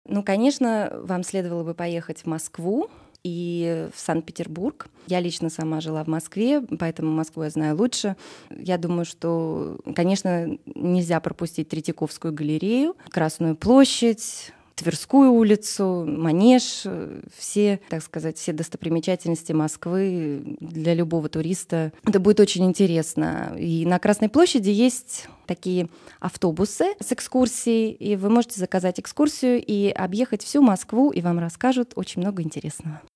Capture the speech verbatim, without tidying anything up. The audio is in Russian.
Ну, конечно, вам следовало бы поехать в Москву и в Санкт-Петербург. Я лично сама жила в Москве, поэтому Москву я знаю лучше. Я думаю, что, конечно, нельзя пропустить Третьяковскую галерею, Красную площадь, Тверскую улицу, Манеж, все, так сказать, все достопримечательности Москвы для любого туриста. Это будет очень интересно. И на Красной площади есть такие автобусы с экскурсией, и вы можете заказать экскурсию и объехать всю Москву, и вам расскажут очень много интересного.